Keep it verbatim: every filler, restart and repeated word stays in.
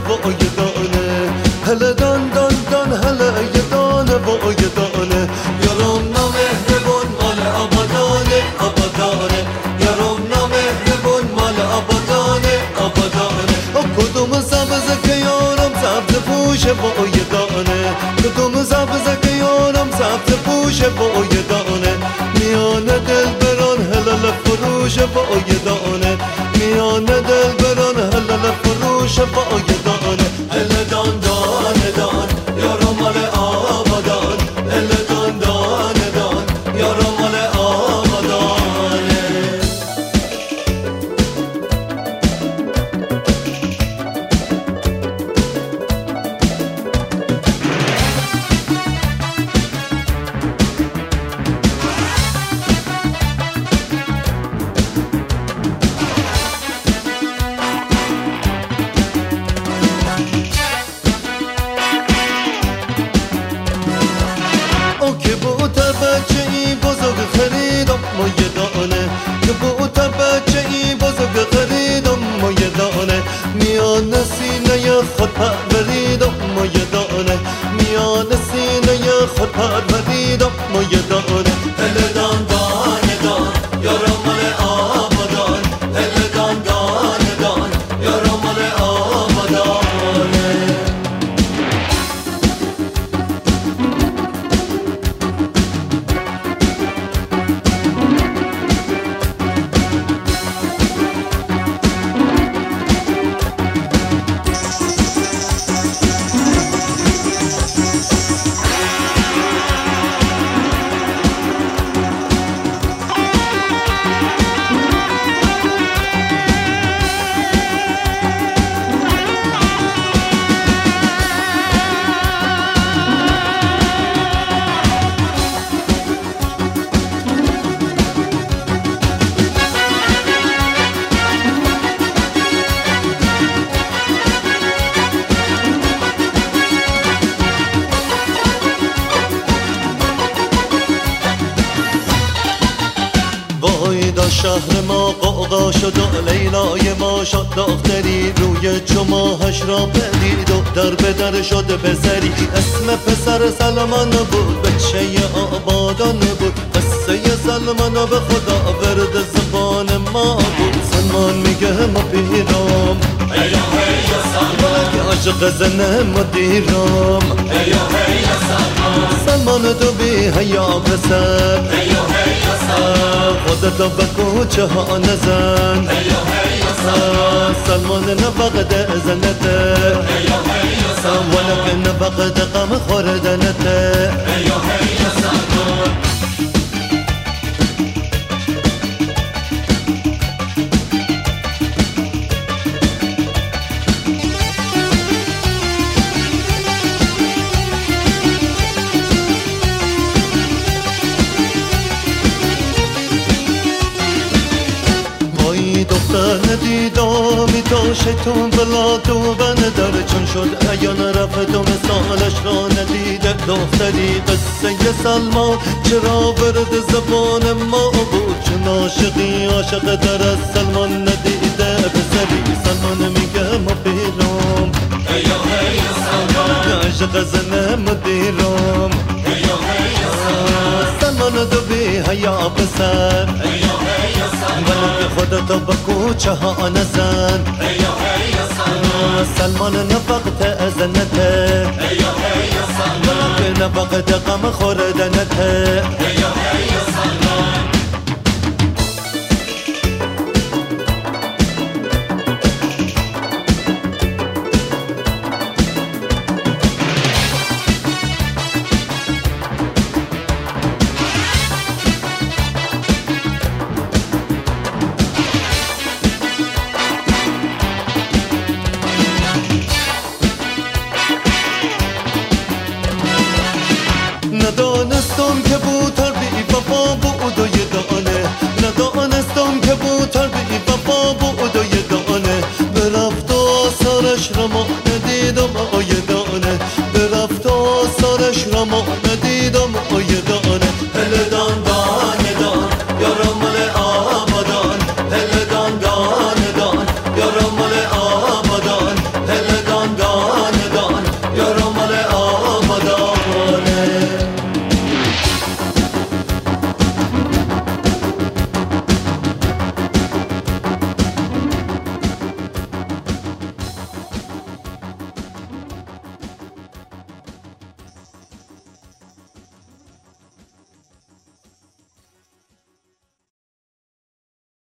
و یه دانه هله دان دان دان هله یه دانه و یه دانه یارم نامهربون مال آبادانه آبادانه یارم نامهربون مال آبادانه آبادانه کدوم سبزه که یارم سبز پوشه و یه دانه کدوم سبزه که یارم سبز پوشه و یه دانه میان دل بران هلال فروشه و یه دانه میان دل بران هلال فروشه و یه دانه هله دان دان دان یارم مال آبادان هله دان دان دان یارم مال آبادانه که بوت بچه ای بزرگ خریدم ما یه دانه که بوت بچه ای بزرگ خریدم ما یه دانه میان سینه خود پروریدم ما یه دانه میان سینه خود پروریدم ما یه دانه هله دان دان دان یارم مال آبادان هله دان دان دان یارم مال آبادانه وای دا شهر ما قوقا شد و لیلای ما شد دختری روی چماهش را بدید و در به در شد پسری اسم پسر سلمان بود بچه آبادان بود قصه سلمان به خدا ورد زبان ما بود سلمان میگه ما پیرام هیا هیا سلمان عاشق زن مدیرام هیا هیا سلمان سلمان تو بی هیا پسر هیا هیا سلمان خودتو به کوچه ها نزن هیا هیا سلمان سلمان نفقد زنته هیا هیا سلمان ولكن نفقد قم خوردنته هیا هیا سلمان وای دختر ندیدامی تا شیطون بلا تو بندر چون شد ایان رفت و مثالش را ندیده دختری قصه سلمان چرا ورد زبان ما بود چون عاشقی عاشق در از سلمان ندیده پسری سلمان میگه ما پیرام هیا هیا سلمان عاشق زن مدیرام هیا هیا سلمان سلمان دو بی هیا پسر هیا هیا سلمان ولکه خودتو به کوچه ها نزن هیا هیا سلمان سلمان نفقت ازنته هیا هیا سلمان ولکه نفقت غم خوردنته هیا هیا سلمان ندانستم که بوتر بی وفا بود و یه دانه ندانستم که بوتر بی وفا بود و یه دانه برفت و آثارش را ما